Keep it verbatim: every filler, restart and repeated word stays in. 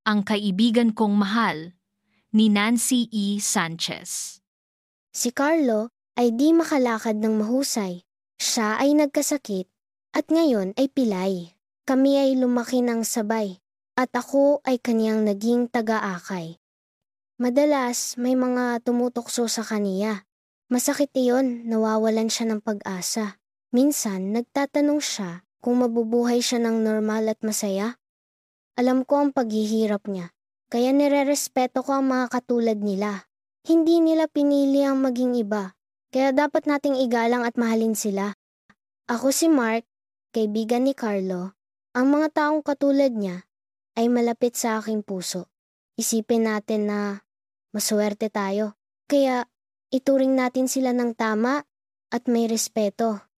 Ang kaibigan kong mahal ni Nancy E. Sanchez. Si Carlo ay di makalakad ng mahusay. Siya ay nagkasakit at ngayon ay pilay. Kami ay lumaki ng sabay at ako ay kaniyang naging taga-akay. Madalas may mga tumutokso sa kaniya. Masakit iyon, nawawalan siya ng pag-asa. Minsan nagtatanong siya kung mabubuhay siya ng normal at masaya. Alam ko ang paghihirap niya, kaya nirerespeto ko ang mga katulad nila. Hindi nila pinili ang maging iba, kaya dapat nating igalang at mahalin sila. Ako si Mark, kaibigan ni Carlo. Ang mga taong katulad niya ay malapit sa aking puso. Isipin natin na maswerte tayo, kaya ituring natin sila ng tama at may respeto.